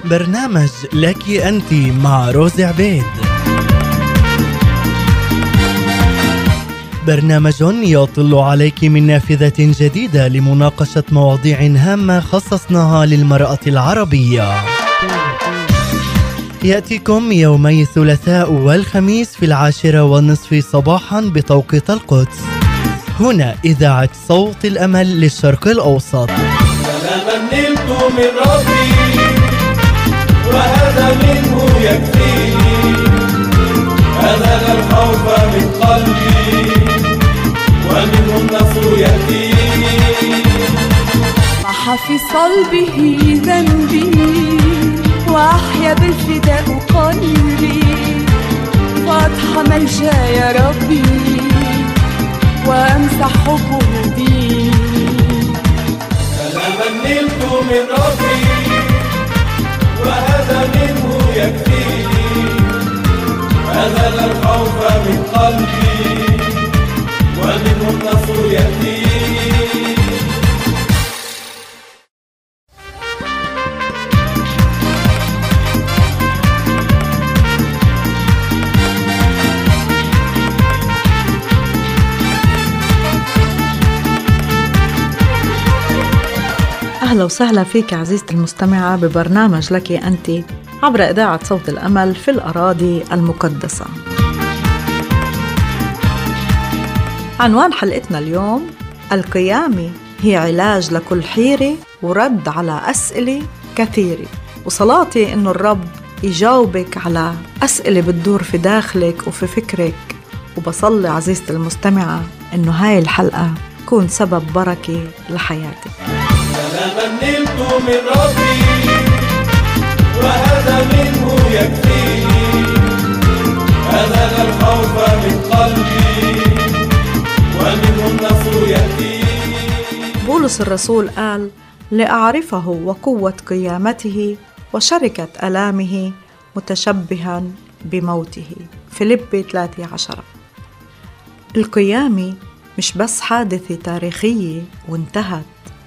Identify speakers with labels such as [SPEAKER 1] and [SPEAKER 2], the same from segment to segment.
[SPEAKER 1] برنامج لك أنت مع روز عبيد. برنامج يطل عليك من نافذة جديدة لمناقشة مواضيع هامة خصصناها للمرأة العربية. يأتيكم يومي الثلاثاء والخميس في 10:30 صباحا بتوقيت القدس، هنا إذاعة صوت الأمل للشرق الأوسط.
[SPEAKER 2] سلاما نلت من ربي وهذا منه يكفيني، أزال الخوف من قلبي ومنه النصر يأتيني.
[SPEAKER 3] محى في صلبه ذنبي وأحيا بالفداء قلبي، فاضحى ملجأ يا ربي وأمسح حبه دي.
[SPEAKER 2] سلاما نلت من ربي وهذا منه يكفيني، أزال الخوف من قلبي ومنه النصر يأتيني.
[SPEAKER 4] أهلا وسهلا فيك عزيزتي المستمعة ببرنامج لك أنت عبر إذاعة صوت الأمل في الأراضي المقدسة. عنوان حلقتنا اليوم: القيامة هي علاج لكل حيرة ورد على أسئلة كثيرة. وصلاتي إنه الرب يجاوبك على أسئلة بتدور في داخلك وفي فكرك، وبصلي عزيزتي المستمعة إنه هاي الحلقة تكون سبب بركة لحياتك.
[SPEAKER 2] سلاما نلت من ربي وهذا منه يكفيني، أزال الخوف من قلبي ومنه النصر يأتيني.
[SPEAKER 4] بولس الرسول قال: لأعرفه وقوة قيامته وشركة ألامه متشبها بموته. فيليبي 3:10. القيامة مش بس حادثة تاريخية وانتهت،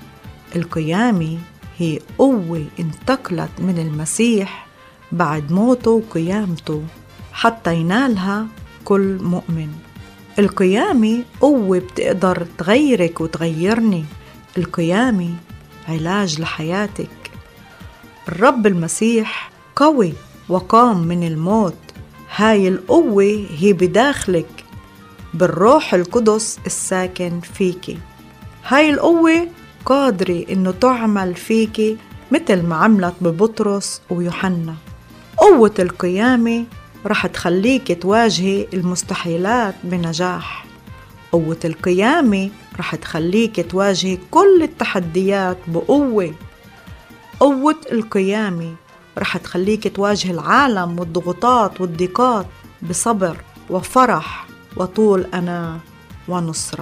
[SPEAKER 4] القيامة هي قوة انتقلت من المسيح بعد موته وقيامته حتى ينالها كل مؤمن. القيامة قوة بتقدر تغيرك وتغيرني. القيامة علاج لحياتك. الرب المسيح قوي وقام من الموت. هاي القوة هي بداخلك بالروح القدس الساكن فيكي. هاي القوة قادرة إنه تعمل فيكي مثل ما عملت ببطرس ويوحنا. قوة القيامة رح تخليك تواجهي المستحيلات بنجاح. قوة القيامة رح تخليك تواجهي كل التحديات بقوة. قوة القيامة رح تخليك تواجهي العالم والضغوطات والضيقات بصبر وفرح وطول أناة ونصرة.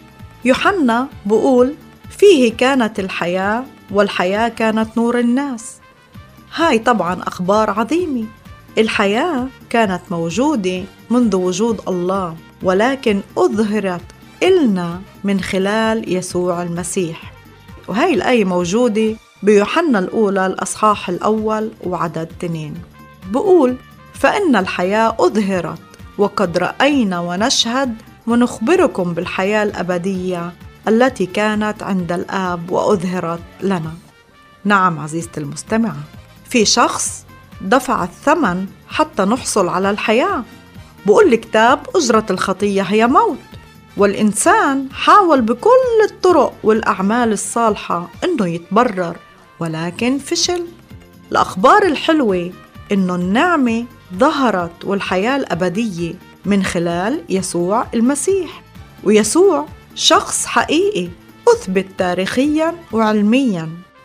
[SPEAKER 4] يوحنا بقول: فيه كانت الحياة والحياة كانت نور الناس. هاي طبعا أخبار عظيمة. الحياة كانت موجودة منذ وجود الله، ولكن أظهرت إلنا من خلال يسوع المسيح. وهاي الآية موجودة بيوحنا الأولى الأصحاح الأول وعدد 2. بقول: فإن الحياة أظهرت وقد رأينا ونشهد ونخبركم بالحياة الأبدية التي كانت عند الآب وأظهرت لنا. نعم عزيزتي المستمعة، في شخص دفع الثمن حتى نحصل على الحياة. بقول الكتاب: أجرة الخطية هي موت. والإنسان حاول بكل الطرق والأعمال الصالحة إنه يتبرر، ولكن فشل. الأخبار الحلوة إنه النعمة ظهرت والحياة الأبدية من خلال يسوع المسيح. ويسوع شخص حقيقي أثبت تاريخياً وعلمياً.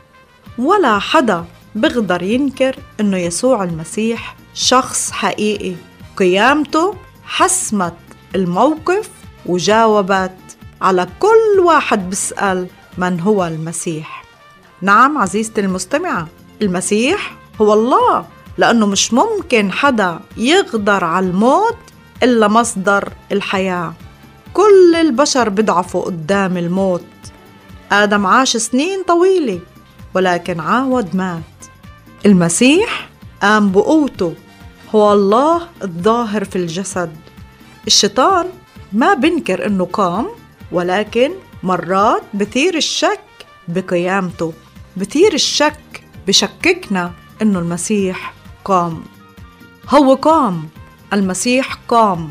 [SPEAKER 4] ولا حدا بيقدر ينكر إنه يسوع المسيح شخص حقيقي. قيامته حسمت الموقف وجاوبت على كل واحد بيسأل من هو المسيح. نعم عزيزتي المستمعة، المسيح هو الله، لأنه مش ممكن حدا يقدر على الموت إلا مصدر الحياة. كل البشر بضعفوا قدام الموت. آدم عاش سنين طويلة ولكن عاود مات. المسيح قام بقوته، هو الله الظاهر في الجسد. الشيطان ما بنكر إنه قام، ولكن مرات بثير الشك بقيامته، بثير الشك بشككنا إنه المسيح قام. هو قام، المسيح قام،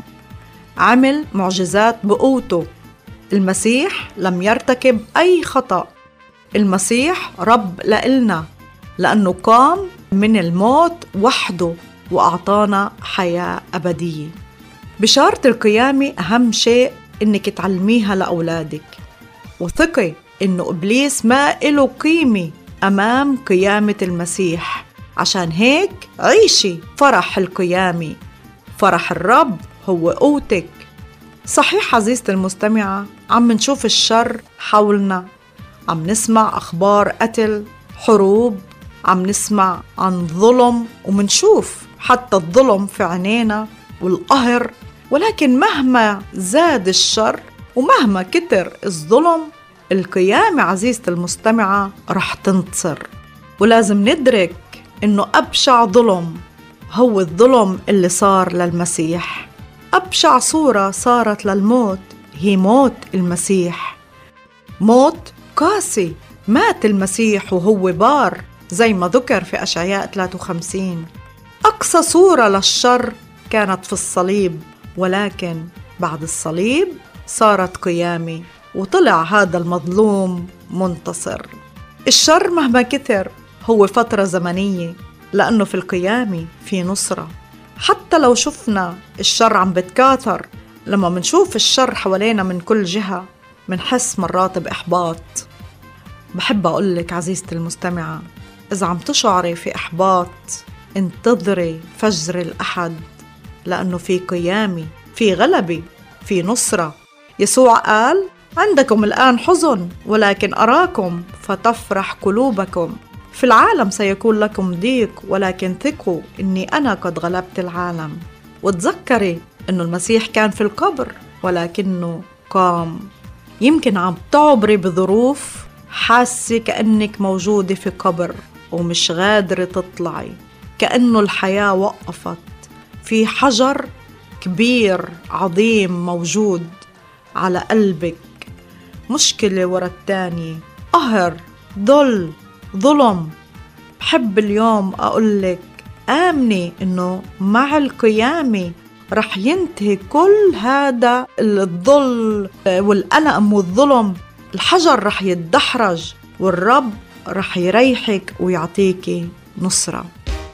[SPEAKER 4] عمل معجزات بقوته. المسيح لم يرتكب أي خطأ. المسيح رب لإلنا لأنه قام من الموت وحده وأعطانا حياة أبدية. بشارة القيامة أهم شيء إنك تعلميها لأولادك، وثقي إنه إبليس ما إله قيمة أمام قيامة المسيح. عشان هيك عيشي فرح القيامة. فرح الرب هو قوتك. صحيح عزيزتي المستمعة، عم نشوف الشر حولنا، عم نسمع أخبار قتل، حروب، عم نسمع عن ظلم، ومنشوف حتى الظلم في عينينا والقهر. ولكن مهما زاد الشر ومهما كتر الظلم، القيامة عزيزتي المستمعة رح تنتصر. ولازم ندرك إنه أبشع ظلم هو الظلم اللي صار للمسيح. أبشع صورة صارت للموت هي موت المسيح، موت قاسي. مات المسيح وهو بار زي ما ذكر في أشعياء 53. أقصى صورة للشر كانت في الصليب، ولكن بعد الصليب صارت قيامة وطلع هذا المظلوم منتصر. الشر مهما كثر هو فترة زمنية، لأنه في القيامة في نصرة. حتى لو شفنا الشر عم بتكاثر، لما منشوف الشر حوالينا من كل جهة منحس مرات بإحباط. بحب أقولك عزيزتي المستمعة، إذا عم تشعري في إحباط انتظري فجر الأحد، لأنه في قيامة، في غلبة، في نصرة. يسوع قال: عندكم الآن حزن، ولكن أراكم فتفرح قلوبكم. في العالم سيكون لكم ضيق، ولكن ثقوا إني أنا قد غلبت العالم. وتذكري إنه المسيح كان في القبر ولكنه قام. يمكن عم تعبري بظروف حاسة كأنك موجودة في قبر ومش قادرة تطلعي، كأنه الحياة وقفت. في حجر كبير عظيم موجود على قلبك، مشكلة ورا التانية، قهر، ظلم. بحب اليوم أقولك آمني إنه مع القيامة رح ينتهي كل هذا الظل والألم والظلم. الحجر رح يتدحرج والرب رح يريحك ويعطيكي نصرة.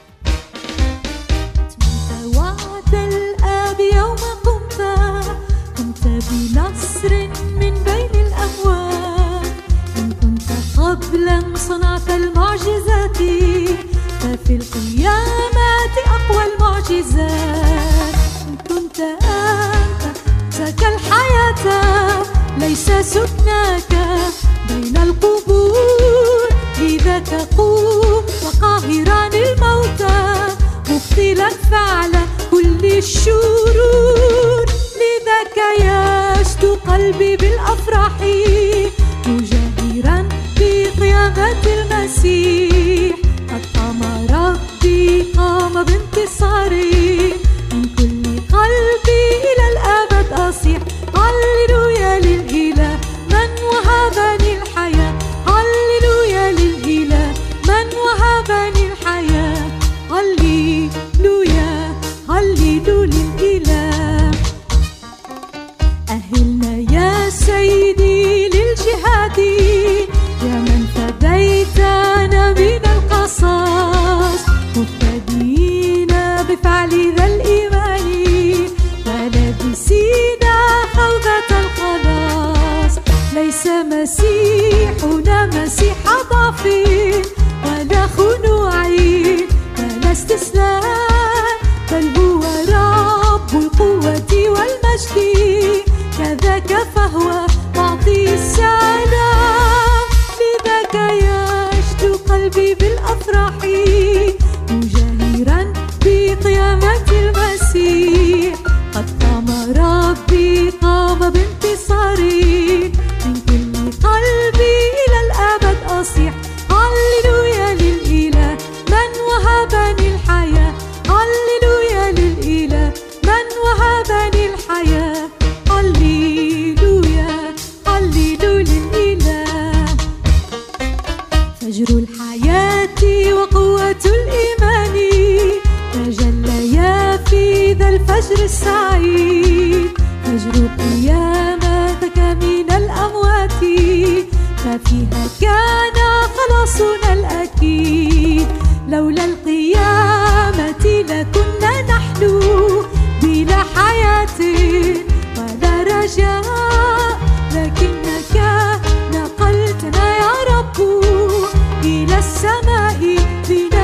[SPEAKER 3] وعد الآب يوم قمت بنصر من بين الأموات. إن كنت قبلا صنعت المعجزات، ففي القيامات أقوى المعجزات. إن كنت أنت ذاك الحياة، ليس سكناك بين القبور. لذاك قوم وقاهرا الموتى، مبطلا فعل كل الشرور. لذاك يشدو قلبي بالأفراح، مجاهرا بقيامة المسيح. قد قام ربي، قام بانتصاري، من كل قلبي إلى الأبد أصيح هللويا للإله من وهبني الحياة. هللويا للإله من وهبني الحياة. هللويا هللويا للإله. أهلنا يا سيدي للجهاد، يا من فديتنا من القصاص. مبتدئين بفعل ذا الإيمان، ولابسين خوذة الخلاص. ليس مسيحنا مسيح ضعف ولا خنوع ولا استسلام، بل هو رب القوة والمجد. كذاك فهو معطي السلام. لذاك يشدو قلبي بالأفراح، مجاهرا بقيامة المسيح. قد قام ربي، قام بانتصاري، من كل قلبي إلى الأبد أصيح هللويا للإله من قيامتك من الأموات ففيها كان خلاصنا الأكيد. لولا القيامة لكنا نحن بلا حياة ولا رجاء، لكنك نقلتنا يا رب إلى السماء من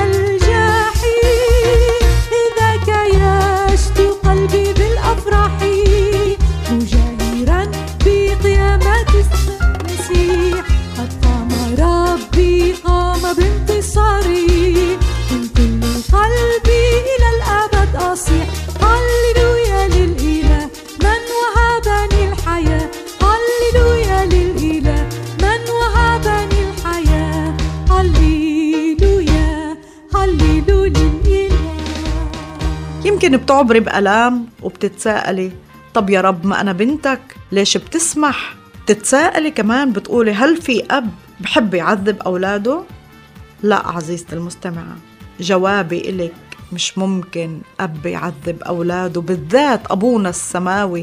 [SPEAKER 3] الجحيم. لذاك يشدو قلبي بالأفراح مجاهرا بقيامة المسيح. قد قام ربي قام بانتصاري، من كل قلبي إلى الأبد أصيح هللويا للإله من وهبني الحياة. هللويا للإله من وهبني الحياة. هللويا هللويا للإله.
[SPEAKER 4] يمكن بتعبري بألام وبتتساءلي طب يا رب ما أنا بنتك ليش بتسمح؟ تتساءلي كمان بتقولي هل في أب بحب يعذب أولاده؟ لا عزيزتي المستمعة، جوابي إلك مش ممكن أب يعذب أولاده، بالذات أبونا السماوي.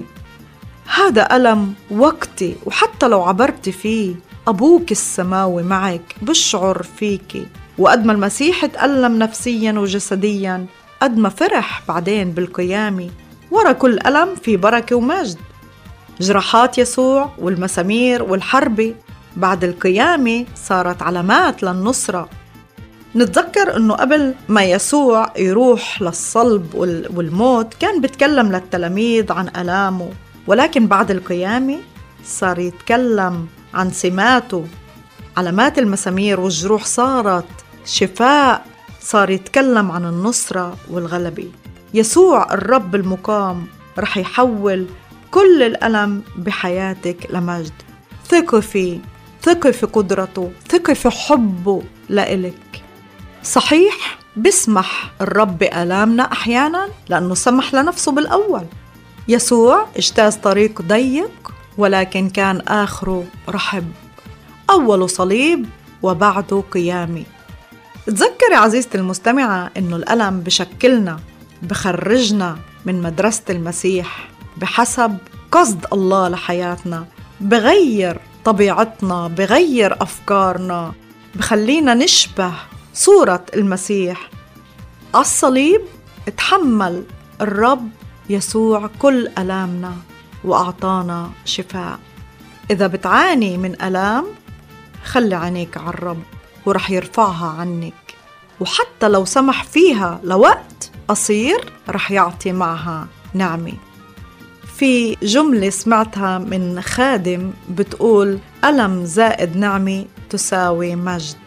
[SPEAKER 4] هذا ألم وقتي، وحتى لو عبرتي فيه أبوك السماوي معك بشعر فيكي. وقد ما المسيح تألم نفسيا وجسديا قد ما فرح بعدين بالقيامة. ورا كل ألم في بركة ومجد. جراحات يسوع والمسامير والحرب بعد القيامة صارت علامات للنصرة. نتذكر أنه قبل ما يسوع يروح للصلب والموت كان بيتكلم للتلاميذ عن ألامه، ولكن بعد القيامة صار يتكلم عن سماته. علامات المسامير والجروح صارت شفاء، صار يتكلم عن النصرة والغلبة. يسوع الرب المقام رح يحول كل الألم بحياتك لمجد. ثقي فيه، ثقي في قدرته، ثقي في حبه لإلك. صحيح بسمح الرب بآلامنا أحيانا لأنه سمح لنفسه بالأول. يسوع اجتاز طريق ضيق ولكن كان آخره رحب. أول صليب وبعده قيامة. تذكري عزيزتي المستمعة إنه الألم بشكلنا، بخرجنا من مدرسة المسيح بحسب قصد الله لحياتنا، بغير طبيعتنا، بغير أفكارنا، بخلينا نشبه صورة المسيح. على الصليب تحمل الرب يسوع كل ألامنا وأعطانا شفاء. إذا بتعاني من ألام خلي عينيك على الرب ورح يرفعها عنك، وحتى لو سمح فيها لوقت قصير رح يعطي معها نعمة. في جملة سمعتها من خادم بتقول ألم زائد نعمة تساوي مجد.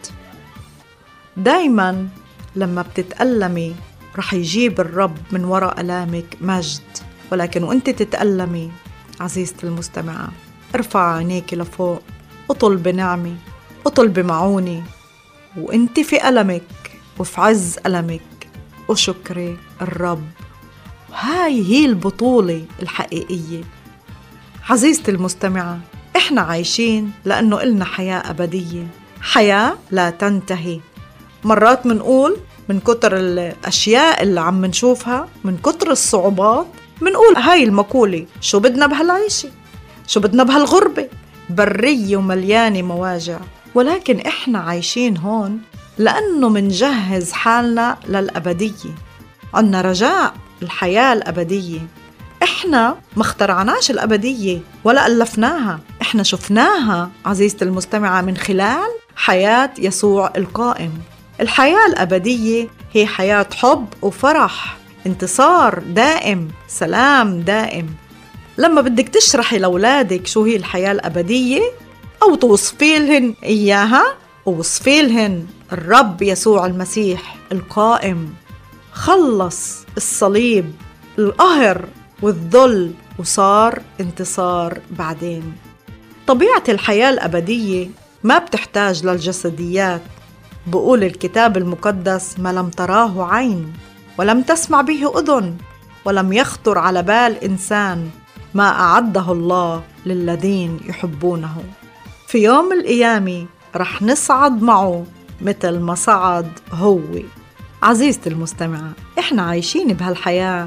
[SPEAKER 4] دايما لما بتتألمي رح يجيب الرب من وراء ألامك مجد، ولكن وانت تتألمي عزيزتي المستمعة ارفع عينيك لفوق، اطلب نعمة، اطلب معونة، وانت في ألمك وفي عز ألمك وشكري الرب. هاي هي البطولة الحقيقية. عزيزتي المستمعة، احنا عايشين لأنه إلنا حياة أبدية، حياة لا تنتهي. مرات منقول من كتر الأشياء اللي عم نشوفها، من كتر الصعوبات، منقول هاي المقولة شو بدنا بهالعيشة، شو بدنا بهالغربة، برية ومليانة مواجع. ولكن احنا عايشين هون لأنه منجهز حالنا للأبدية، عنا رجاء الحياة الأبدية. إحنا ما اخترعناش الأبدية ولا ألفناها، إحنا شفناها عزيزتي المستمعة من خلال حياة يسوع القائم. الحياة الأبدية هي حياة حب وفرح، انتصار دائم، سلام دائم. لما بدك تشرحي لأولادك شو هي الحياة الأبدية أو توصفي لهن إياها، ووصفي لهن الرب يسوع المسيح القائم خلص الصليب القهر والذل وصار انتصار بعدين. طبيعة الحياة الأبدية ما بتحتاج للجسديات. بقول الكتاب المقدس ما لم تراه عين ولم تسمع به أذن ولم يخطر على بال إنسان ما أعده الله للذين يحبونه. في يوم القيامة رح نصعد معه مثل ما صعد هو. عزيزتي المستمعة، إحنا عايشين بهالحياة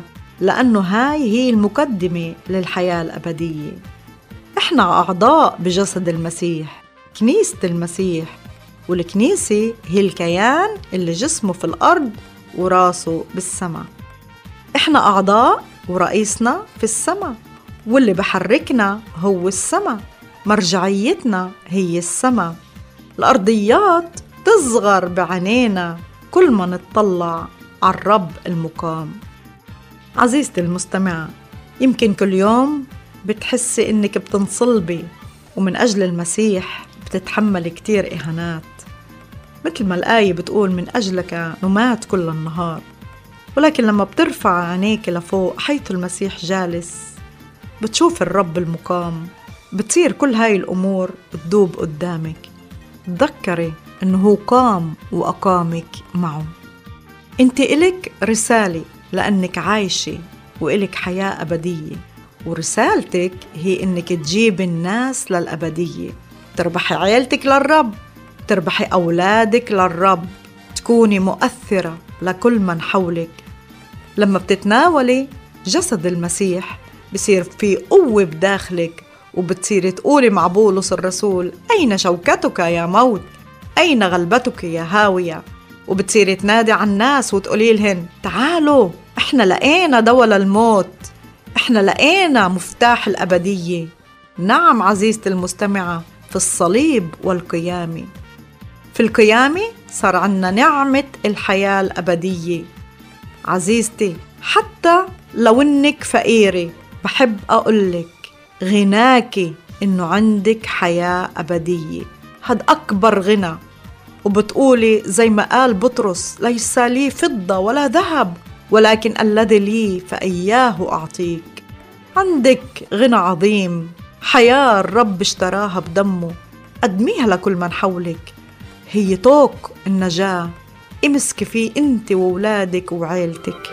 [SPEAKER 4] لأنه هاي هي المقدمة للحياة الأبدية. إحنا أعضاء بجسد المسيح، كنيسة المسيح، والكنيسة هي الكيان اللي جسمه في الأرض وراسه بالسماء. إحنا أعضاء ورئيسنا في السماء، واللي بحركنا هو السماء، مرجعيتنا هي السماء. الأرضيات تصغر بعينينا كل ما نتطلع على الرب المقام. عزيزتي المستمعة، يمكن كل يوم بتحسي إنك بتنصلبي ومن أجل المسيح بتتحمل كتير إهانات، مثل ما الآية بتقول من أجلك نمات كل النهار. ولكن لما بترفع عينيك لفوق حيث المسيح جالس بتشوف الرب المقام، بتصير كل هاي الأمور بتدوب قدامك. تذكري إنه هو قام وأقامك معه. انت إلك رسالة لأنك عايشة وإلك حياة أبدية، ورسالتك هي إنك تجيب الناس للأبدية، تربحي عيلتك للرب، تربحي أولادك للرب، تكوني مؤثرة لكل من حولك. لما بتتناولي جسد المسيح بصير في قوة بداخلك، وبتصيري تقولي مع بولس الرسول: أين شوكتك يا موت؟ أين غلبتك يا هاوية؟ وبتصيري تنادي على الناس وتقولي لهن: تعالوا، إحنا لقينا دواء الموت، إحنا لقينا مفتاح الأبدية. نعم عزيزتي المستمعة، في الصليب والقيامة. في القيامة صار عنا نعمة الحياة الأبدية. عزيزتي، حتى لو إنك فقيرة، بحب أقولك غناكي إنه عندك حياة أبدية، هاد أكبر غنى. وبتقولي زي ما قال بطرس: ليس لي فضة ولا ذهب، ولكن الذي لي فإياه أعطيك. عندك غنى عظيم، حياة الرب اشتراها بدمه، قدميها لكل من حولك. هي طوق النجاة، امسكي فيه انت وولادك وعيلتك.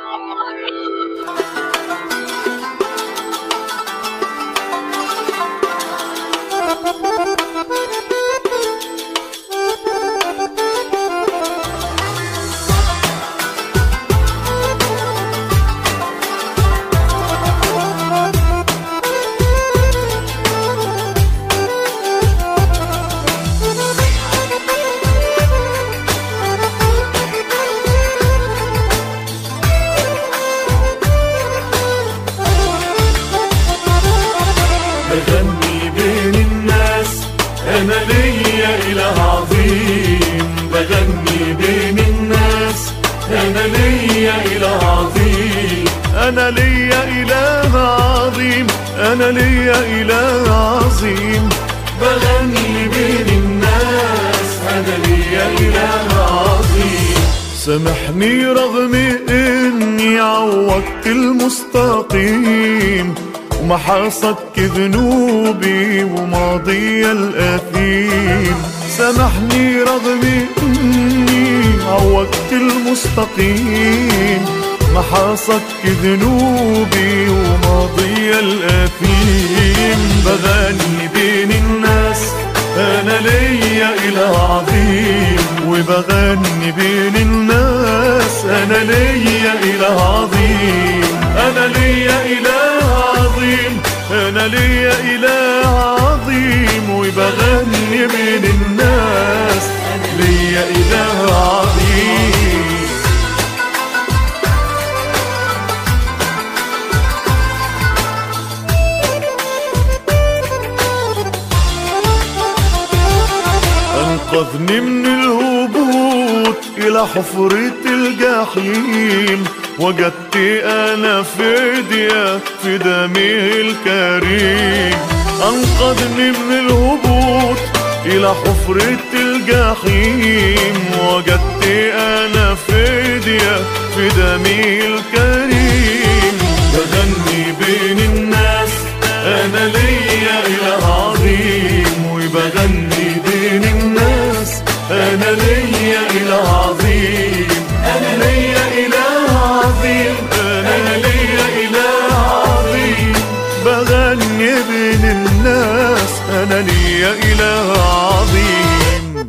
[SPEAKER 2] بغني بين الناس أنا ليا إله عظيم، بغني بين الناس أنا ليا إله عظيم، أنا ليا إله عظيم، أنا ليا إله عظيم. بغني بين الناس أنا ليا إله عظيم. سامحني رغم إني عوضت المستقيم، ومحاصدك ذنوبي وماضي الأثيم. سامحني رغم إني عوضت المستقيم، محاصدك ذنوبي وماضي الأثيم. بغني بين الناس أنا ليا إله عظيم، وبغني بين الناس أنا ليا إله عظيم، أنا ليا إله عظيم، أنا ليا إله عظيم. وبغني بين الناس ليا إله عظيم. أنقذني من الهبوط إلى حفرة الجحيم، وجدت أنا فدية في دمه الكريم. أنقذني من الهبوط إلى حفرة الجحيم، وجدت أنا فدية في دمه الكريم. بغني بين الناس أنا ليا إله عظيم، وبغني بين الناس أنا ليا إله عظيم، أنا ليا إله عظيم، أنا ليا إله عظيم. بغني بين الناس أنا ليا إله عظيم.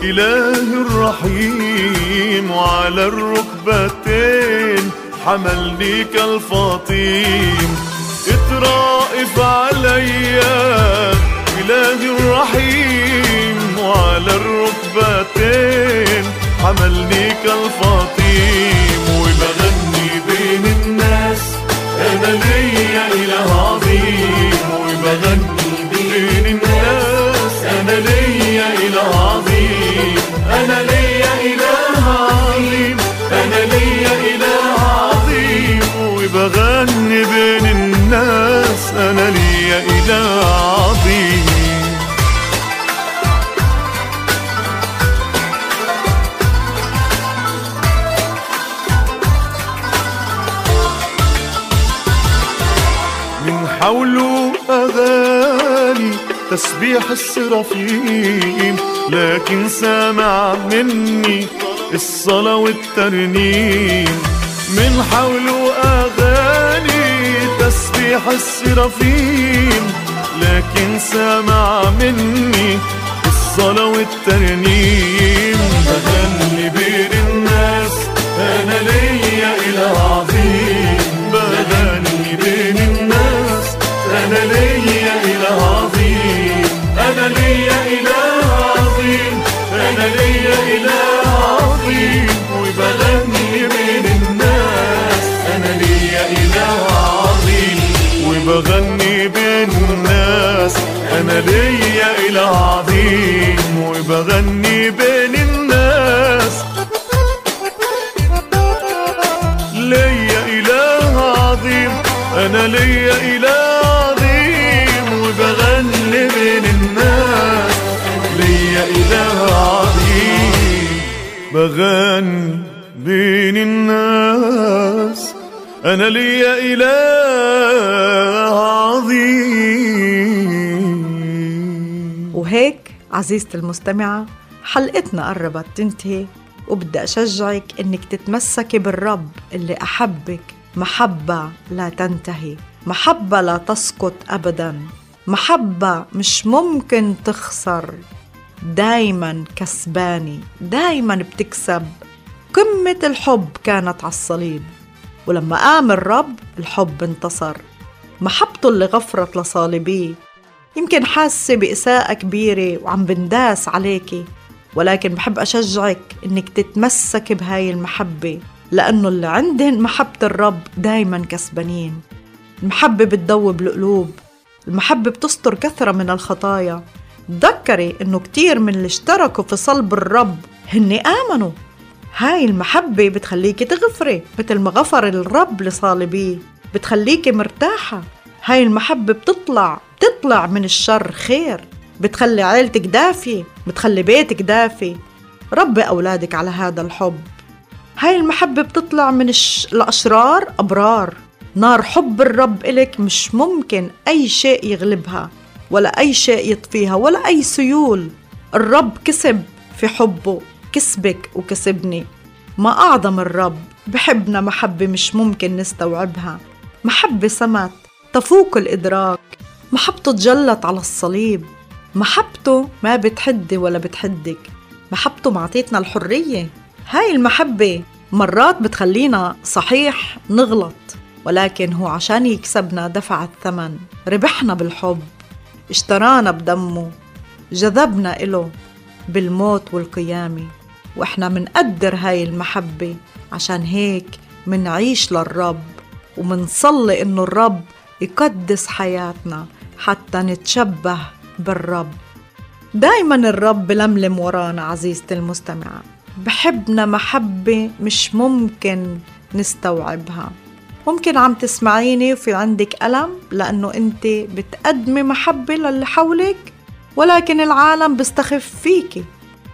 [SPEAKER 2] إلهي الرحيم، وعلى الركبتين حملني كالفطيم. اترائف عليا إلهي الرحيم، وعلى الركبتين حملني كالفطيم. وبغني بين الناس أنا ليا إله عظيم، وبغني بين الناس أنا ليا إله عظيم، أنا ليا إله عظيم، أنا ليا إله عظيم. وبغني بين الناس أنا ليا إله عظيم. من حوله أغاني تسبيح السرافيم، لكن سامع مني الصلاة والترنيم. من حوله أغاني تسبيح السرافيم، لكن سامع مني الصلاة والترنيم. بغني بين الناس أنا ليا إله عظيم، بغني بين الناس أنا ليا إله عظيم، أنا ليا إله عظيم، أنا ليا إله عظيم. وبغني بين الناس أنا ليا إله عظيم، وبغني بين الناس أنا ليا إله عظيم، وبغني بين الناس ليا إله عظيم، أنا ليا إله عظيم. وبغني بين الناس ليا إله عظيم، بغني بين الناس أنا ليا إله عظيم.
[SPEAKER 4] وهيك عزيزتي المستمعة حلقتنا قربت تنتهي، وبدي أشجعك إنك تتمسكي بالرب اللي أحبك محبة لا تنتهي، محبة لا تسقط أبداً، محبة مش ممكن تخسر، دايماً كسباني، دايماً بتكسب. قمة الحب كانت على الصليب، ولما قام الرب الحب انتصر. محبته اللي غفرت لصالبيه. يمكن حاسة بإساءة كبيرة وعم بنداس عليكي، ولكن بحب أشجعك إنك تتمسك بهاي المحبة، لأنه اللي عندهن محبة الرب دايماً كسبانين. المحبة بتدوب القلوب، المحبة بتستر كثرة من الخطايا. تذكري إنه كتير من اللي اشتركوا في صلب الرب هن آمنوا. هاي المحبة بتخليكي تغفري مثل ما غفر الرب لصالبيه، بتخليكي مرتاحة. هاي المحبة بتطلع من الشر خير، بتخلي عيلتك دافية، بتخلي بيتك دافي. ربي أولادك على هذا الحب. هاي المحبة بتطلع من الأشرار أبرار. نار حب الرب إلك مش ممكن أي شيء يغلبها، ولا أي شيء يطفيها، ولا أي سيول. الرب كسب في حبه، كسبك وكسبني. ما أعظم الرب، بحبنا محبة مش ممكن نستوعبها، محبة سمت تفوق الإدراك. محبته تجلت على الصليب، محبته ما بتحدي ولا بتحدك، محبته معطيتنا الحرية. هاي المحبة مرات بتخلينا صحيح نغلط، ولكن هو عشان يكسبنا دفع الثمن، ربحنا بالحب، اشترانا بدمه، جذبنا إله بالموت والقيامة. وإحنا منقدر هاي المحبة، عشان هيك منعيش للرب، ومنصلي إنه الرب يقدس حياتنا حتى نتشبه بالرب. دايما الرب لملم ورانا عزيزتي المستمعة، بحبنا محبة مش ممكن نستوعبها. ممكن عم تسمعيني وفي عندك ألم لأنه أنت بتقدمي محبة للي حولك، ولكن العالم بيستخف فيكي.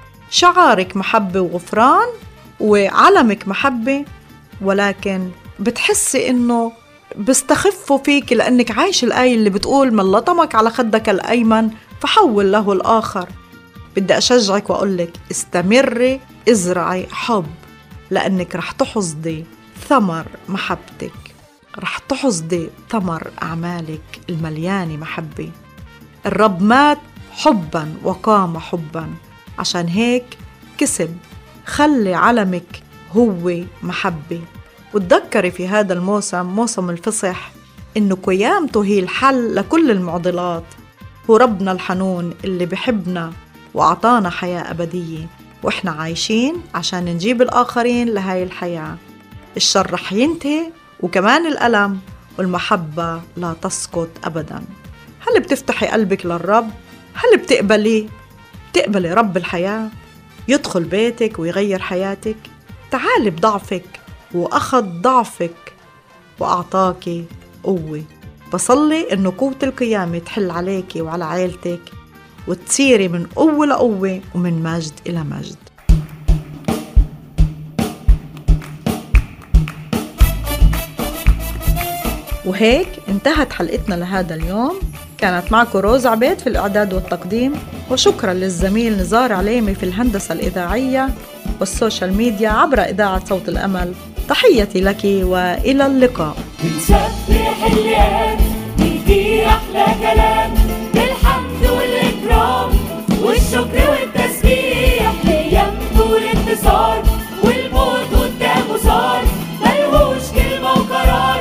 [SPEAKER 4] شعارك محبة وغفران وعلمك محبة، ولكن بتحسي إنه بيستخفوا فيك لأنك عايش الآية اللي بتقول من لطمك على خدك الأيمن فحول له الآخر. بدي أشجعك وأقولك استمري، ازرعي حب، لأنك رح تحصدي ثمر محبتك، رح تحصدي ثمر أعمالك المليانة محبة. الرب مات حبا وقام حبا، عشان هيك كسب. خلي علمك هو محبة. وتذكري في هذا الموسم، موسم الفصح، إنه قيامته هي الحل لكل المعضلات. هو ربنا الحنون اللي بحبنا وأعطانا حياة أبدية، وإحنا عايشين عشان نجيب الآخرين لهاي الحياة. الشر رح ينتهي وكمان الألم، والمحبة لا تسقط أبداً. هل بتفتحي قلبك للرب؟ هل بتقبلي رب الحياة يدخل بيتك ويغير حياتك؟ تعالي بضعفك وأخذ ضعفك وأعطاكي قوة. بصلي إنه قوة القيامة تحل عليكي وعلى عائلتك، وتصيري من قوة لقوة ومن مجد إلى مجد. وهيك انتهت حلقتنا لهذا اليوم. كانت معكم روز عبيد في الإعداد والتقديم، وشكرا للزميل نزار عليمي في الهندسة الإذاعية والسوشيال ميديا عبر إذاعة صوت الأمل. تحياتي لك وإلى اللقاء.
[SPEAKER 5] بنسبح الآن ندي أحلى كلام بالحمد والإكرام والشكر والتسبيح ليمضوا الانتصار والموت قدامه صار ملهوش كلمة وقرار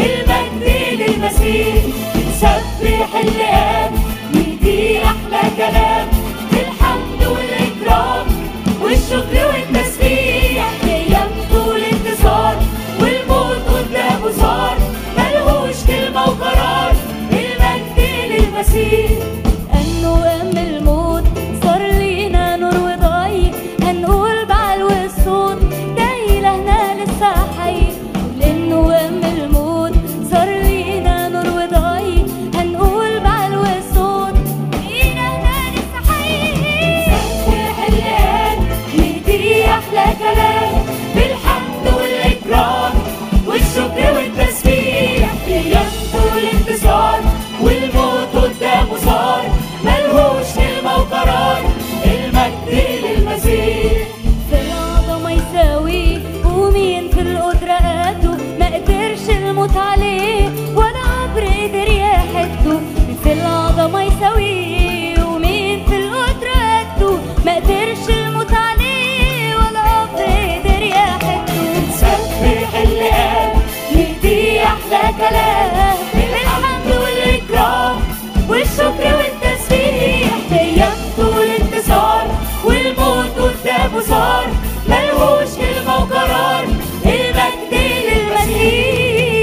[SPEAKER 5] المجد للمسيح. بنسبح الآن ندي أحلى كلام بالحمد والإكرام والشكر والتسبيح ليمضوا الانتصار والموت قدامه صار ملهوش كلمة وقرار المجد للمسيح. أنه أم الموت صار لينا نور وضي، هنقول بعلو الصوت ده إلهنا لسه حي. لأنه أم الموت صار لينا نور وضي، هنقول بعلو الصوت إلهنا لسه حي. سبح الآن ندي أحلى كلام بالحمد والإكرام والشكر والتسبيح ليمضوا الانتصار والموت قدامه صار ملهوش كلمة وقرار المجد للمسيح. في العظمة يساويه ومين في القدرة قده، ما قدرش الموت عليه ولا عبر قدر يحده. في العظمة يساويه ومين في القدرة قده، ما قدرش الموت عليه ولا عبر قدر يحده. نسبح الآن ندي أحلى كلام بالحمد والإكرام والشكر والتسبيح ليمضوا الانتصار والموت قدامه صار ملهوش كلمة وقرار المجد للمسيح.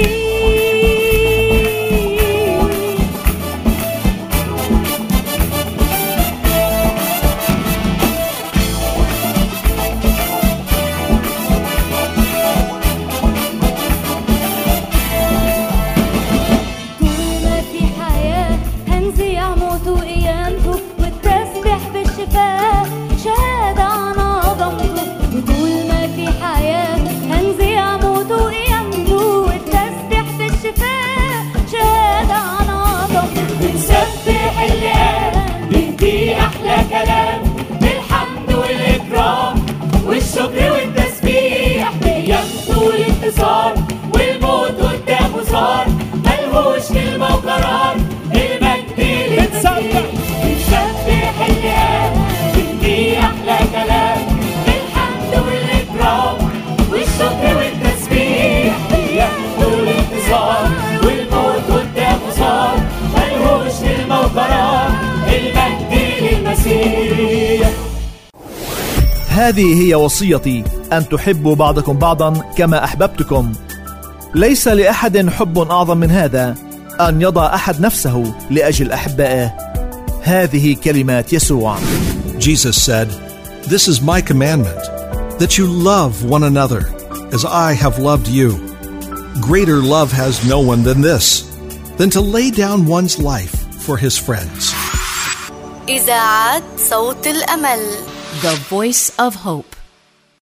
[SPEAKER 5] كلام بالحمد والإكرام والشكر والتسبيح ليمضوا الانتصار والموت قدامه صار ملهوش كلمة وقرار المجد للمسيح. بنسبح الآن ندي أحلى كلام بالحمد والإكرام والشكر والتسبيح ليمضوا الانتصار والموت قدامه صار ملهوش كلمة وقرار المجد للمسيح.
[SPEAKER 6] هذه هي وصيتي، أن تحبوا بعضكم بعضا كما أحببتكم. ليس لأحد حب أعظم من هذا، أن يضع أحد نفسه لأجل أحبائه. هذه كلمات يسوع.
[SPEAKER 7] Jesus said, "This is my commandment, that you love one another as I have loved you. Greater love has no one than this, than to lay down one's life for his friends."
[SPEAKER 8] إذاعة صوت الأمل.
[SPEAKER 9] The Voice of Hope.